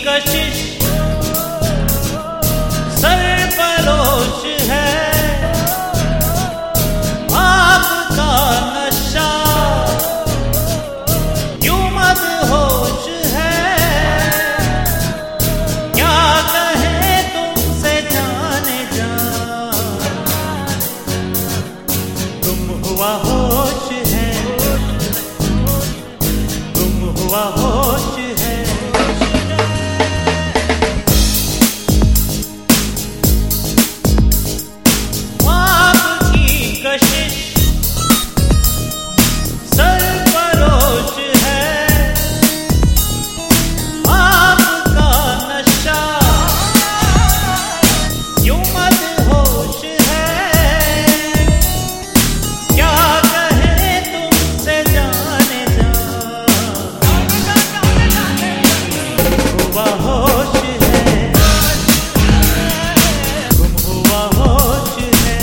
कशिश सरफरोश है, आपका नशा यूं मदहोश है। क्या कहें तुमसे जाने जा, तुम हुआ होश है, तुम हुआ होश है। आपकी कशिश सरफरोश है, आपका नशा यूं मदहोश है। क्या कहें तुमसे जाने जा, हुआ होश है, तुम हुआ होश है।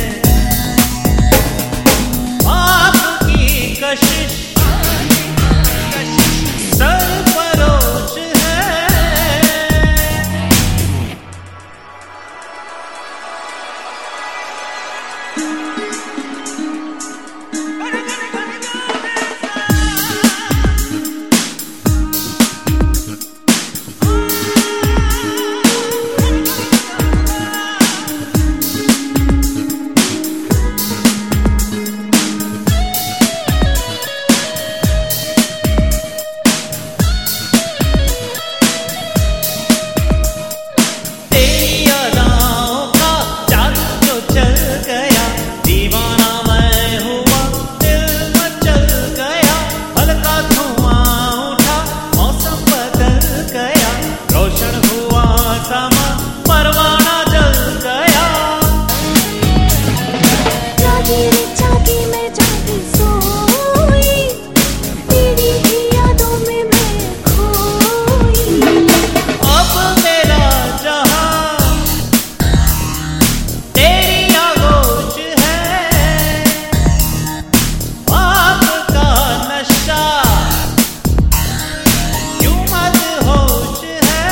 आपकी कशिश सरफरोश है। तेरी अदाओं का जादू जो चल गया, दीवाना मैं हुआ, दिल मचल गया। हल्का धुआं उठा, मौसम बदल गया, रोशन हुआ समा, परवाना जल गया। जागी रे जागी मैं जागी सोई, तेरी ही यादों में मैं खोई। अब मेरा जहां तेरी आगोश है, आपका नशा यूं मदहोश है।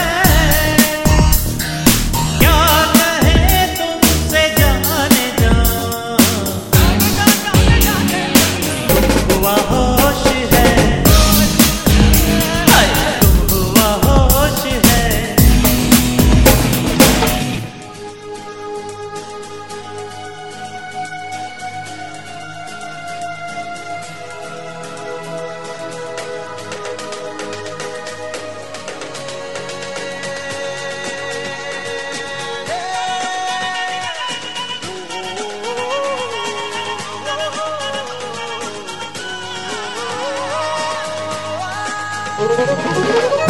क्या कहें तुमसे जाने जा, हुआ होश है, हाय, तुम हुआ होश है। Thank you.